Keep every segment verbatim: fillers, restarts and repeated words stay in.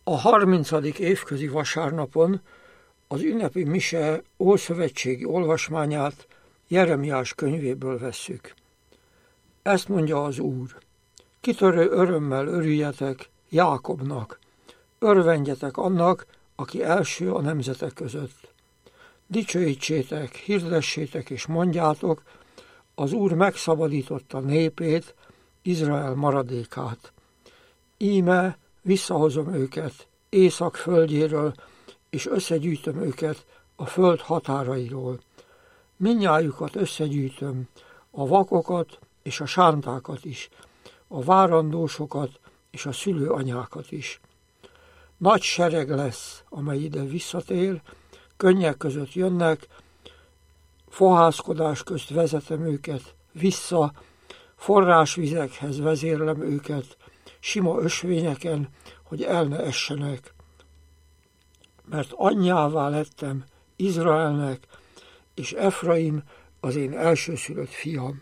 A harmincadik évközi vasárnapon az ünnepi mise ószövetségi olvasmányát Jeremiás könyvéből vesszük. Ezt mondja az Úr: kitörő örömmel örüljetek Jákobnak, örvendjetek annak, aki első a nemzetek között. Dicsőítsétek, hirdessétek és mondjátok, az Úr megszabadította népét, Izrael maradékát. Íme visszahozom őket Észak földjéről, és összegyűjtöm őket a föld határairól. Mindnyájukat összegyűjtöm, a vakokat és a sántákat is, a várandósokat és a szülőanyákat is. Nagy sereg lesz, amely ide visszatér, könnyek között jönnek, fohászkodás közt vezetem őket vissza, forrásvizekhez vezérlem őket, sima ösvényeken, hogy el ne essenek. Mert anyjává lettem Izraelnek, és Efraim az én elsőszülött fiam.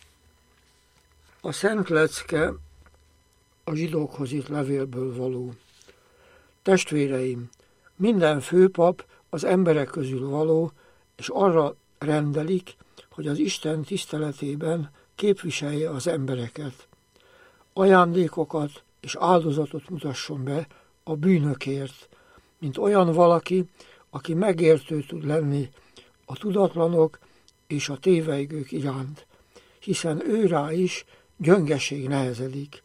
A szent lecke a zsidókhoz írt levélből való. Testvéreim, minden főpap az emberek közül való, és arra rendelik, hogy az Isten tiszteletében képviselje az embereket. Ajándékokat és áldozatot mutasson be a bűnökért, mint olyan valaki, aki megértő tud lenni a tudatlanok és a tévejgők iránt, hiszen ő rá is gyöngeség nehezedik.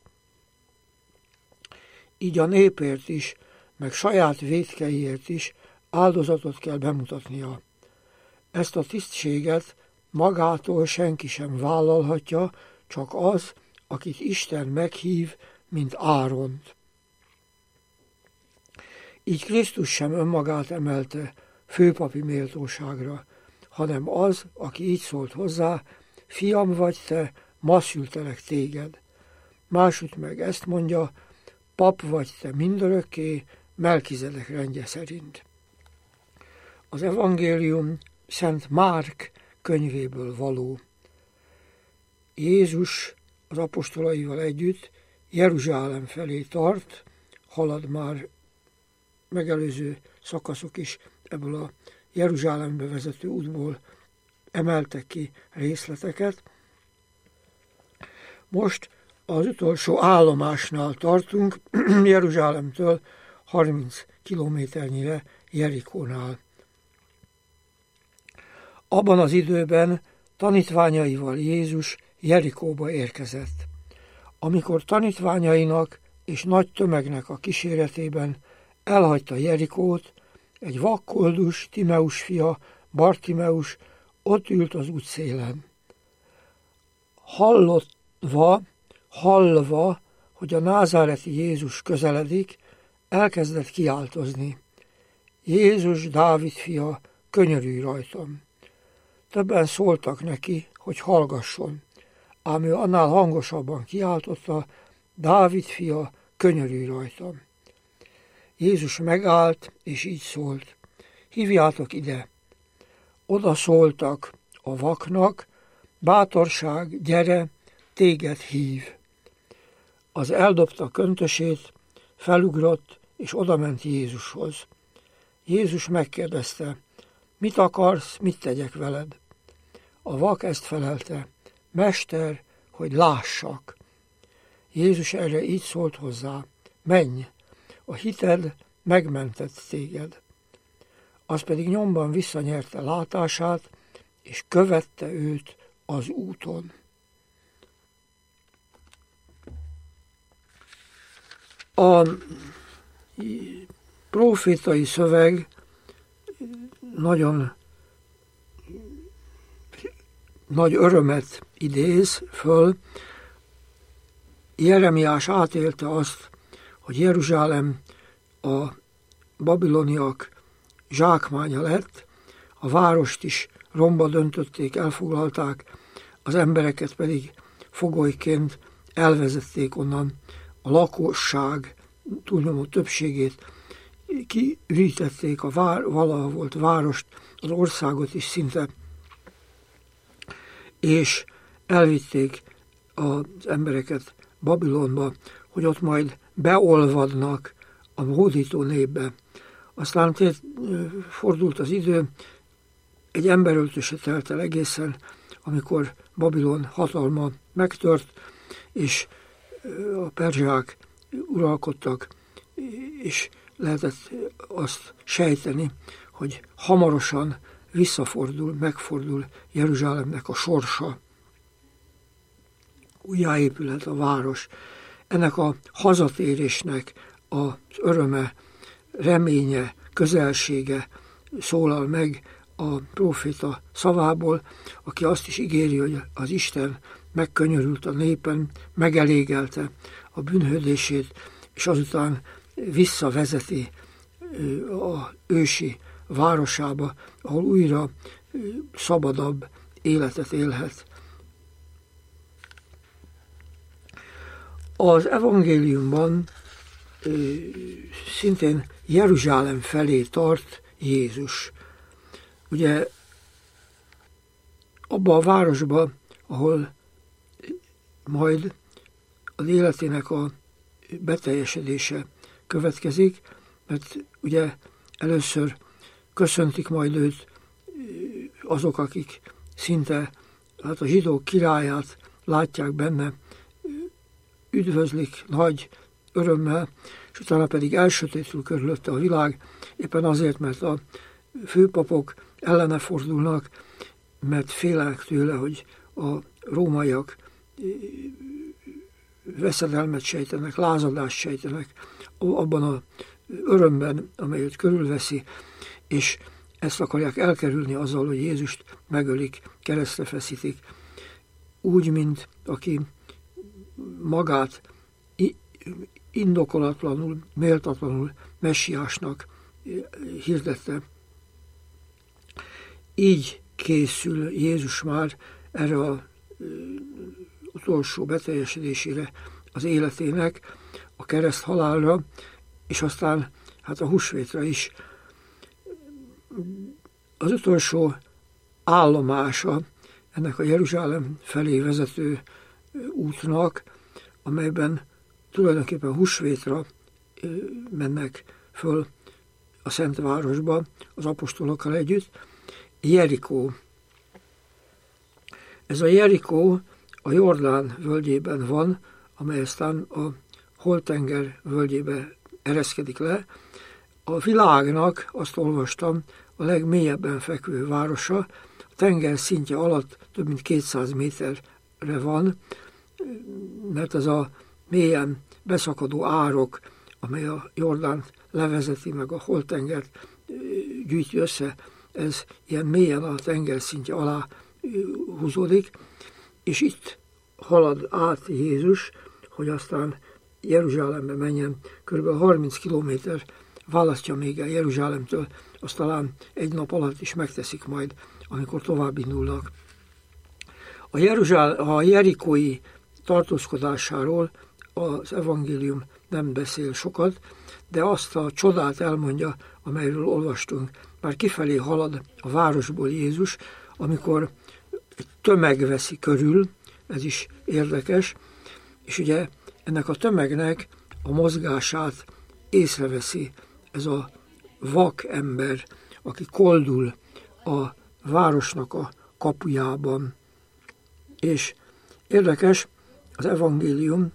Így a népért is, meg saját vétkeiért is áldozatot kell bemutatnia. Ezt a tisztséget magától senki sem vállalhatja, csak az, akit Isten meghív, mint Áront. Így Krisztus sem önmagát emelte főpapi méltóságra, hanem az, aki így szólt hozzá: fiam vagy te, ma szültelek téged. Másút meg ezt mondja: pap vagy te mindörökké, Melkizedek rendje szerint. Az evangélium Szent Márk könyvéből való. Jézus az apostolaival együtt Jeruzsálem felé tart, halad már megelőző szakaszok is ebből a Jeruzsálembe vezető útból emeltek ki részleteket. Most az utolsó állomásnál tartunk, Jeruzsálemtől harminc kilométernyire Jerikónál. Abban az időben tanítványaival Jézus Jerikóba érkezett. Amikor tanítványainak és nagy tömegnek a kíséretében elhagyta Jerikót, egy vakkoldus, Timeus fia, Bartimeus ott ült az útszélen. Hallottva, hallva, hogy a názáreti Jézus közeledik, elkezdett kiáltozni: Jézus, Dávid fia, könyörülj rajtam! Többen szóltak neki, hogy hallgasson, ám ő annál hangosabban kiáltotta: Dávid fia, könyörülj rajtam! Jézus megállt, és így szólt: hívjátok ide! Oda szóltak a vaknak: bátorság, gyere, téged hív! Az eldobta köntösét, felugrott, és odament Jézushoz. Jézus megkérdezte: mit akarsz, mit tegyek veled? A vak ezt felelte: Mester, hogy lássak. Jézus erre így szólt hozzá: menj, a hited megmentett téged. Az pedig nyomban visszanyerte látását, és követte őt az úton. A prófétai szöveg nagyon nagy örömet idéz föl. Jeremiás átélte azt, hogy Jeruzsálem a babiloniak zsákmánya lett, a várost is romba döntötték, elfoglalták, az embereket pedig fogolyként elvezették onnan, a lakosság túlnyomó többségét kiürítették, a vár, valaha volt várost, az országot is szinte, és elvitték az embereket Babilonba, hogy ott majd beolvadnak a a hódító népbe. Aztán fordult az idő, egy emberöltöse telt el egészen, amikor Babilon hatalma megtört, és a perzsák uralkodtak, és lehetett azt sejteni, hogy hamarosan visszafordul, megfordul Jeruzsálemnek a sorsa. Újjáépülhet a város. Ennek a hazatérésnek az öröme, reménye, közelsége szólal meg a próféta szavából, aki azt is ígéri, hogy az Isten megkönyörült a népen, megelégelte a bűnhődését, és azután visszavezeti a ősi városába, ahol újra szabadabb életet élhet. Az evangéliumban szintén Jeruzsálem felé tart Jézus. Ugye abba a városba, ahol majd az életének a beteljesedése következik, mert ugye először köszöntik majd őt azok, akik szinte hát a zsidók királyát látják benne, üdvözlik nagy örömmel, és utána pedig elsötétül körülötte a világ, éppen azért, mert a főpapok ellene fordulnak, mert félelnek tőle, hogy a rómaiak veszedelmet sejtenek, lázadást sejtenek abban az örömben, amely őt körülveszi, és ezt akarják elkerülni azzal, hogy Jézust megölik, keresztre feszítik, úgy, mint aki magát indokolatlanul, méltatlanul messiásnak hirdette. Így készül Jézus már erre az utolsó beteljesedésére az életének, a kereszt halálra, és aztán hát a húsvétra is. Az utolsó állomása ennek a Jeruzsálem felé vezető útnak, amelyben tulajdonképpen húsvétra mennek föl a Szentvárosba az apostolokkal együtt, Jerikó. Ez a Jerikó a Jordán völgyében van, amely aztán a Holtenger völgyébe ereszkedik le. A világnak, azt olvastam, a legmélyebben fekvő városa, a tenger szintje alatt több mint kétszáz méterre van, mert ez a mélyen beszakadó árok, amely a Jordánt levezeti, meg a Holtengert gyűjti össze, ez ilyen mélyen a tenger szintje alá húzódik, és itt halad át Jézus, hogy aztán Jeruzsálembe menjen, kb. harminc kilométer választja még el Jeruzsálemtől, azt talán egy nap alatt is megteszik majd, amikor tovább indulnak. A, Jeruzsál, a jerikói tartózkodásáról az evangélium nem beszél sokat, de azt a csodát elmondja, amelyről olvastunk. Már kifelé halad a városból Jézus, amikor tömeg veszi körül, ez is érdekes, és ugye ennek a tömegnek a mozgását észreveszi ez a vak ember, aki koldul a városnak a kapujában. És érdekes, az evangélium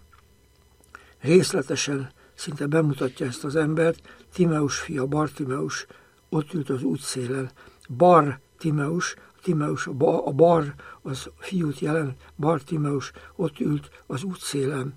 részletesen szinte bemutatja ezt az embert. Timeus fia, Bartimeus ott ült az útszélen. Bar Timeus, Timeus, a bar az fiút jelent, Bartimeus ott ült az útszélen.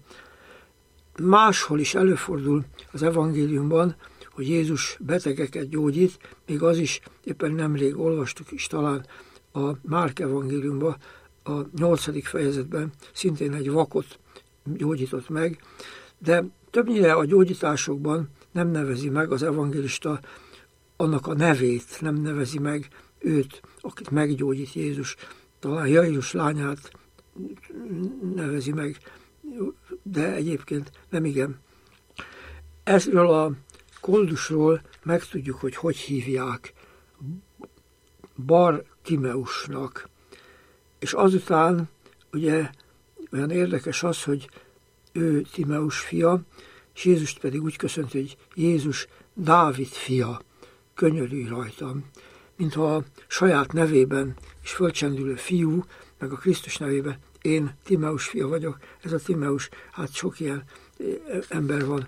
Máshol is előfordul az evangéliumban, hogy Jézus betegeket gyógyít, még az is éppen nemrég olvastuk is talán a Márk evangéliumban, a nyolcadik fejezetben szintén egy vakot gyógyított meg, de többnyire a gyógyításokban nem nevezi meg az evangélista annak a nevét, nem nevezi meg őt, akit meggyógyít Jézus. Talán Jairus lányát nevezi meg, de egyébként nem igen. Ezről a koldusról megtudjuk, hogy hogy hívják. Bartimeusnak. És azután ugye olyan érdekes az, hogy ő Timeus fia, és Jézust pedig úgy köszönti, hogy Jézus Dávid fia, könyörülj rajtam, mintha a saját nevében is fölcsendülő fiú, meg a Krisztus nevében én Timeus fia vagyok. Ez a Timeus, hát sok ilyen ember van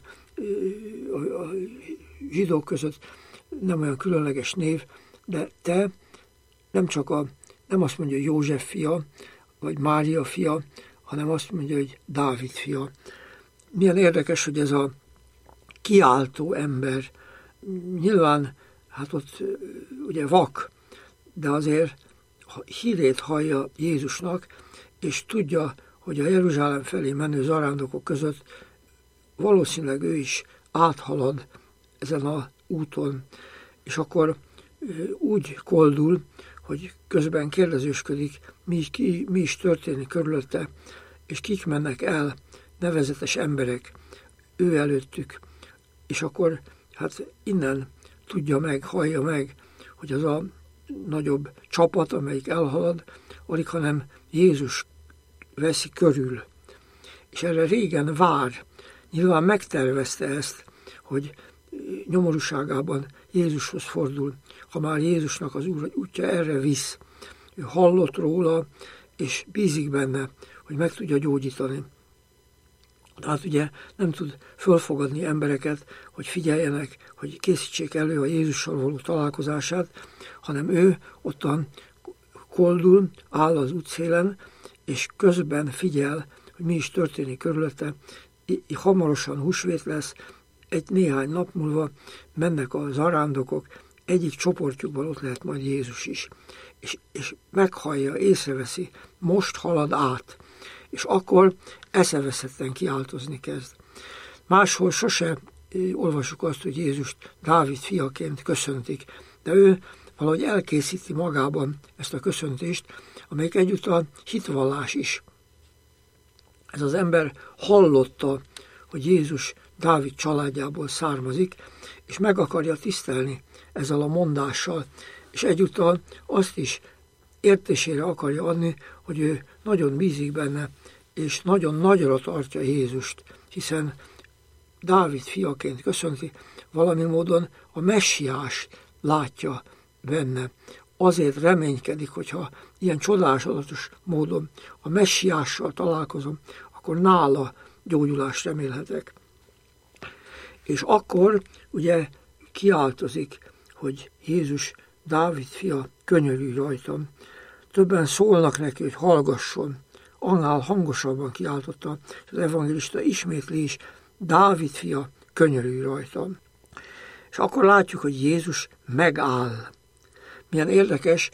a zsidók között, nem olyan különleges név, de te nem csak a, nem azt mondja, hogy József fia, vagy Mária fia, hanem azt mondja, hogy Dávid fia. Milyen érdekes, hogy ez a kiáltó ember, nyilván, hát ott ugye vak, de azért hírét hallja Jézusnak, és tudja, hogy a Jeruzsálem felé menő zarándokok között valószínűleg ő is áthalad ezen az úton, és akkor úgy koldul, hogy közben kérdezősködik, mi, ki, mi is történik körülötte, és kik mennek el, nevezetes emberek ő előttük, és akkor hát innen tudja meg, hallja meg, hogy az a nagyobb csapat, amelyik elhalad, alig hanem Jézus veszi körül. És erre régen vár, nyilván megtervezte ezt, hogy nyomorúságában Jézushoz fordul, ha már Jézusnak az útja erre visz. Ő hallott róla, és bízik benne, hogy meg tudja gyógyítani. Tehát ugye nem tud fölfogadni embereket, hogy figyeljenek, hogy készítsék elő a Jézussal való találkozását, hanem ő ottan koldul, áll az útszélen, és közben figyel, hogy mi is történik körülötte. Hamarosan húsvét lesz, egy néhány nap múlva mennek a zarándokok, egyik csoportjukban ott lehet majd Jézus is. És, és meghallja, észreveszi, most halad át. És akkor eszeveszetten kiáltozni kezd. Máshol sose olvasjuk azt, hogy Jézust Dávid fiaként köszöntik, de ő valahogy elkészíti magában ezt a köszöntést, amelyik egyúttal hitvallás is. Ez az ember hallotta, hogy Jézus Dávid családjából származik, és meg akarja tisztelni ezzel a mondással, és egyúttal azt is értésére akarja adni, hogy ő nagyon bízik benne, és nagyon nagyra tartja Jézust, hiszen Dávid fiaként köszönti, valami módon a messiás látja benne. Azért reménykedik, hogyha ilyen csodálatos módon a messiással találkozom, akkor nála gyógyulást remélhetek. És akkor ugye kiáltozik, hogy Jézus Dávid fia, könyörülj rajtam. Többen szólnak neki, hogy hallgasson. Annál hangosabban kiáltotta, és az evangélista ismétli is, Dávid fia, könyörülj rajtam. És akkor látjuk, hogy Jézus megáll. Milyen érdekes,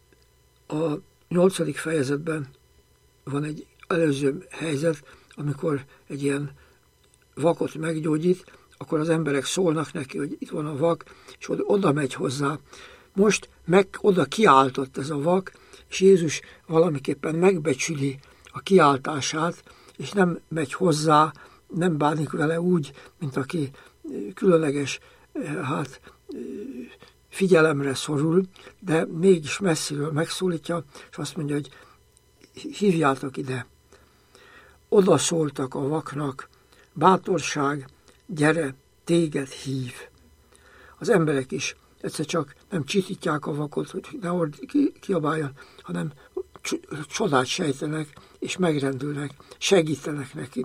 a nyolcadik fejezetben van egy előző helyzet, amikor egy ilyen vakot meggyógyít, akkor az emberek szólnak neki, hogy itt van a vak, és oda, oda megy hozzá. Most meg oda kiáltott ez a vak, és Jézus valamiképpen megbecsüli a kiáltását, és nem megy hozzá, nem bánik vele úgy, mint aki különleges hát, figyelemre szorul, de mégis messziről megszólítja, és azt mondja, hogy hívjátok ide. Oda szóltak a vaknak, bátorság, gyere, téged hív. Az emberek is egyszer csak nem csitítják a vakot, hogy ne kiabáljon, hanem csodát sejtenek, és megrendülnek, segítenek neki.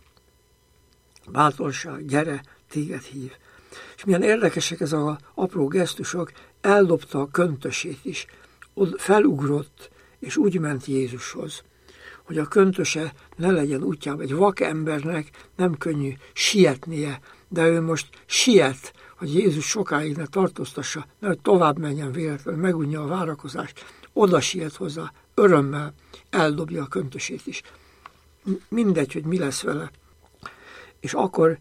Bátorság, gyere, téged hív. És milyen érdekesek ez az apró gesztusok, eldobta a köntösét is, felugrott, és úgy ment Jézushoz, hogy a köntöse ne legyen útjában. Egy vak embernek nem könnyű sietnie, de ő most siet, hogy Jézus sokáig ne tartóztassa, ne hogy tovább menjen véletlenül, megunja a várakozást, oda siet hozzá, örömmel eldobja a köntösét is. Mindegy, hogy mi lesz vele. És akkor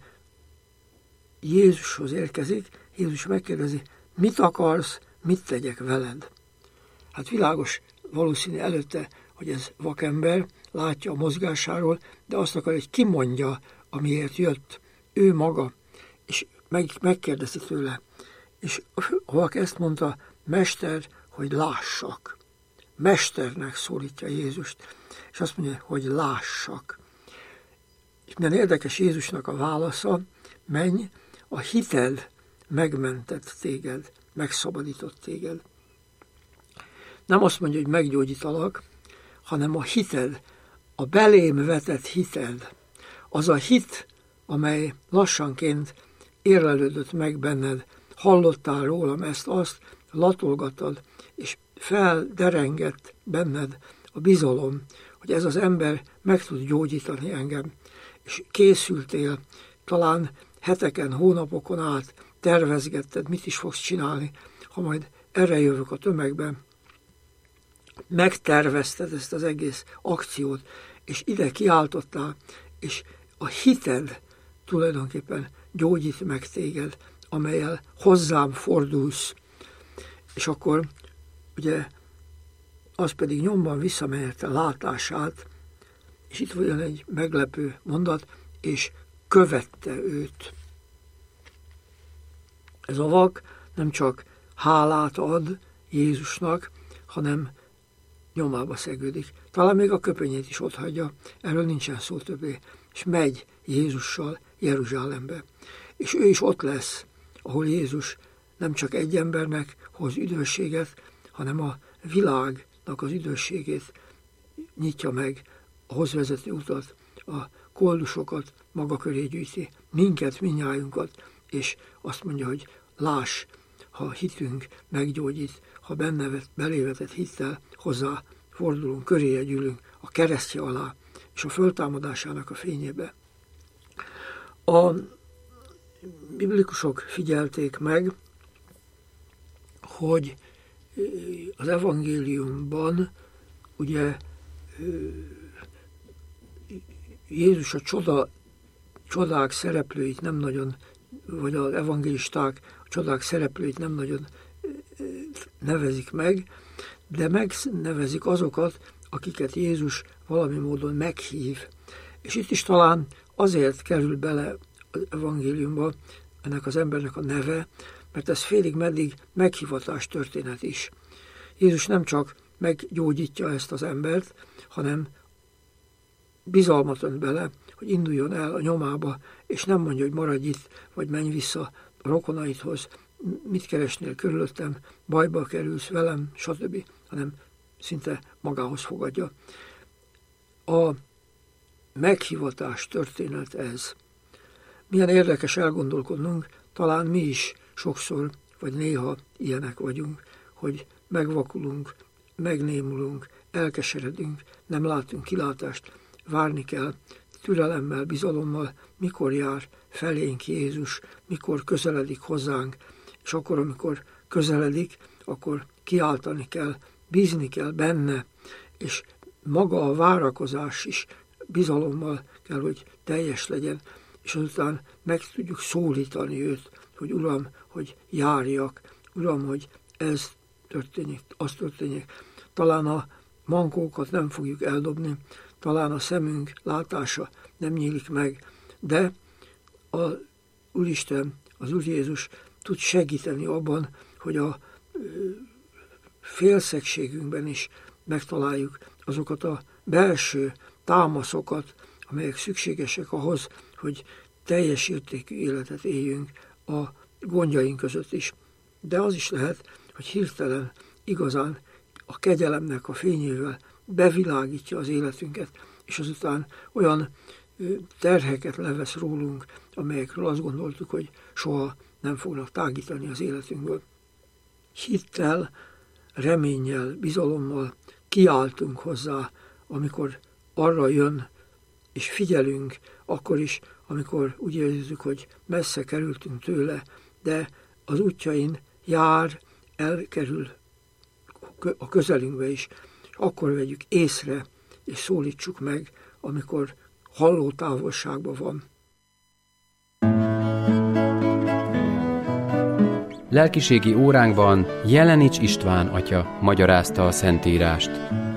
Jézushoz érkezik, Jézus megkérdezi, mit akarsz, mit tegyek veled? Hát világos, valószínű előtte, hogy ez vakember, látja a mozgásáról, de azt akar, hogy kimondja, amiért jött. Ő maga, és meg, megkérdezi tőle. És a vak ezt mondta, mester, hogy lássak. Mesternek szólítja Jézust, és azt mondja, hogy lássak. És milyen érdekes Jézusnak a válasza, menj, a hited megmentett téged, megszabadított téged. Nem azt mondja, hogy meggyógyítalak, hanem a hited, a belém vetett hited, az a hit, amely lassanként érlelődött meg benned, hallottál rólam ezt-azt, latolgattad, és felderengett benned a bizalom, hogy ez az ember meg tud gyógyítani engem, és készültél, talán heteken, hónapokon át tervezgetted, mit is fogsz csinálni, ha majd erre jövök a tömegben. Megtervezted ezt az egész akciót, és ide kiáltottál, és a hited tulajdonképpen gyógyít meg téged, amellyel hozzám fordulsz. És akkor ugye az pedig nyomban visszamehette látását, és itt van egy meglepő mondat, és követte őt. Ez a vak nem csak hálát ad Jézusnak, hanem nyomába szegődik. Talán még a köpenyét is otthagyja, erről nincsen szó többé, és megy Jézussal Jeruzsálembe. És ő is ott lesz, ahol Jézus nem csak egy embernek hoz üdvösséget, hanem a világnak az üdvösségét nyitja meg, a hozvezető utat, a koldusokat maga köré gyűjti, minket, mindnyájunkat, és azt mondja, hogy láss, ha hitünk meggyógyít, ha benne belévetett hittel hozzá fordulunk, köréje gyűlünk a keresztje alá, és a föltámadásának a fényébe. A biblikusok figyelték meg, hogy az evangéliumban ugye Jézus a csoda, csodák szereplőit nem nagyon, vagy az evangélisták a csodák szereplőit nem nagyon nevezik meg, de megnevezik azokat, akiket Jézus valami módon meghív. És itt is talán azért kerül bele az evangéliumba ennek az embernek a neve, mert ez félig meddig meghívatás történet is. Jézus nem csak meggyógyítja ezt az embert, hanem bizalmat önt bele, hogy induljon el a nyomába, és nem mondja, hogy maradj itt, vagy menj vissza a rokonaidhoz, mit keresnél körülöttem, bajba kerülsz velem, stb., hanem szinte magához fogadja. A meghívatás történet ez. Milyen érdekes elgondolkodnunk, talán mi is sokszor, vagy néha ilyenek vagyunk, hogy megvakulunk, megnémulunk, elkeseredünk, nem látunk kilátást, várni kell, türelemmel, bizalommal, mikor jár felénk Jézus, mikor közeledik hozzánk, és akkor, amikor közeledik, akkor kiáltani kell, bízni kell benne, és maga a várakozás is bizalommal kell, hogy teljes legyen, és azután meg tudjuk szólítani őt, hogy Uram, hogy járjak, Uram, hogy ez történik, az történik. Talán a mankókat nem fogjuk eldobni, talán a szemünk látása nem nyílik meg, de az Úristen, az Úr Jézus tud segíteni abban, hogy a félszegségünkben is megtaláljuk azokat a belső támaszokat, amelyek szükségesek ahhoz, hogy teljes értékű életet éljünk a gondjaink között is. De az is lehet, hogy hirtelen igazán a kegyelemnek a fényével bevilágítja az életünket, és azután olyan terheket levesz rólunk, amelyekről azt gondoltuk, hogy soha nem fognak tágítani az életünkből. Hittel, reménnyel, bizalommal kiáltunk hozzá, amikor arra jön, és figyelünk, akkor is, amikor úgy érezzük, hogy messze kerültünk tőle, de az útjain jár, elkerül a közelünkbe is, és akkor vegyük észre, és szólítsuk meg, amikor halló távolságban van. Lelkiségi óránkban Jelenics István atya magyarázta a Szentírást.